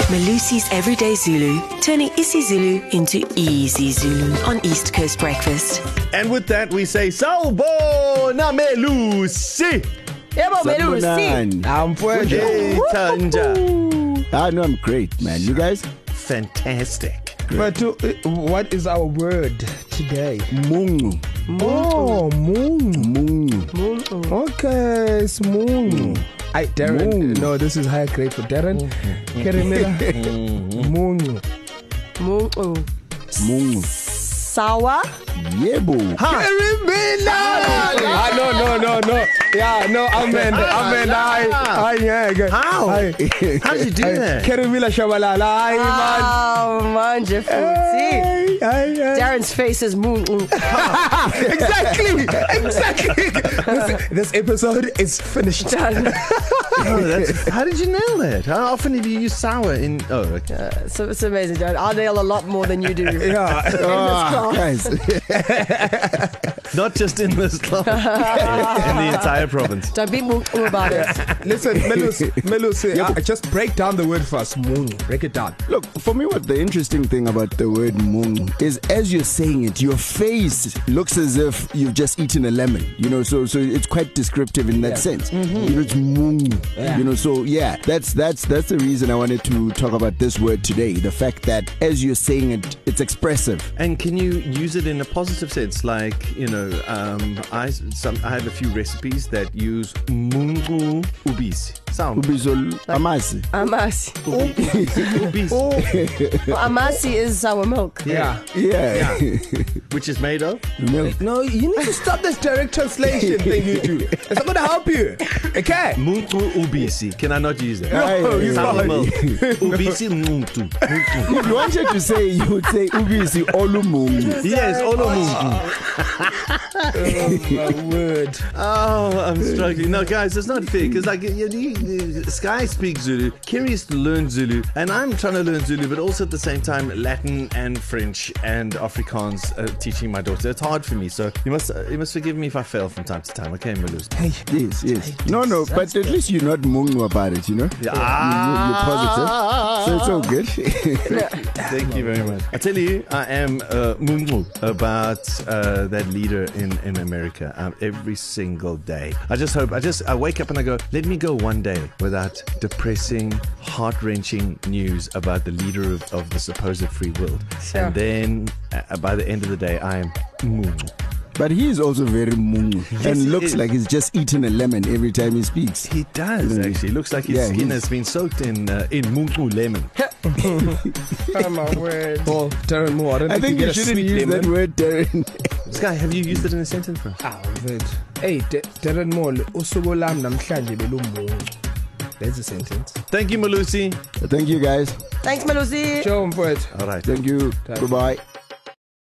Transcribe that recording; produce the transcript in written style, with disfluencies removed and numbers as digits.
Malusi's Everyday Zulu, turning isiZulu into easy Zulu on East Coast Breakfast. And with that, we say, Sawubona Melusi. Yebo Melusi. I'm Hey, Tanja. I know I'm great, man. You guys? Fantastic. But what is our word today? Mungu. Oh, Mungu. Mungu. Okay, it's Mungu. Darren. Mungu. No, this is higher grade for Darren. Kerimela. Mungu. Mungu. Sawa. Yebo. Kerimela. No. Yeah, no, amen. How? How did you do that? Kerimela Shabalala. Oh, manje futhi. Darren's face is Exactly. This episode is finished. done. How did you nail that? How often have you used sour in... Oh, okay. So it's amazing, Darren. I nail a lot more than you do. Yeah. Guys. Not just in this club, in the entire province. Don't be Mungu about it. Listen, Melus, just break down the word for us. Mungu. Break it down. Look, for me, what the interesting thing about the word Mungu is, as you're saying it, your face looks as if you've just eaten a lemon. You know, so it's quite descriptive in that sense. You know, it's Mungu. Yeah. You know, so yeah, that's the reason I wanted to talk about this word today. The fact that as you're saying it, it's expressive. And can you use it in a positive sense? Like, you know, I have a few recipes that use mungu ubisi. Sound. Ubizo amasi. Amasi. Ubisi. Amasi is sour milk. Yeah. Which is made of? Milk. No, you need to stop this direct translation thing you do. It's not going to help you. Okay? Mungu ubisi. Can I not use that? No, you Sour can't. milk. Ubisi mungu. If you wanted to say, you would say ubisi olumungu. Yes, all of mungu. Oh, my word. Oh, I'm struggling. No, guys, it's not fair because like Sky speaks Zulu, Kerry is to learn Zulu, and I'm trying to learn Zulu, but also at the same time Latin and French and Afrikaans teaching my daughter. It's hard for me, so you must forgive me if I fail from time to time. Okay, Malus. Hey, yes. No, but at least you're not mungu about it, you know? Yeah. You're positive. So it's all good. Thank you very much. I tell you, I am mungu about that leader in America every single day. I wake up and I go, let me go one day without depressing, heart-wrenching news about the leader of the supposed free world. Sure. And then by the end of the day, I am mungu. But he is also very mungu and he looks is. like he's just eaten a lemon every time he speaks. He does actually. Looks like his skin has been soaked in mungu lemon. Oh, my word. Oh, Darren Moore. I don't I think you you get a shouldn't sweet use lemon. that word, Darren. Sky, have you used it in a sentence for us? Ah, word. Hey, Darren Moore, usuku lami namhlanje belumungu. There's a sentence. Thank you, Malusi. Thank you, guys. Thanks, Malusi. Show him for it. All right. Thank you. Goodbye.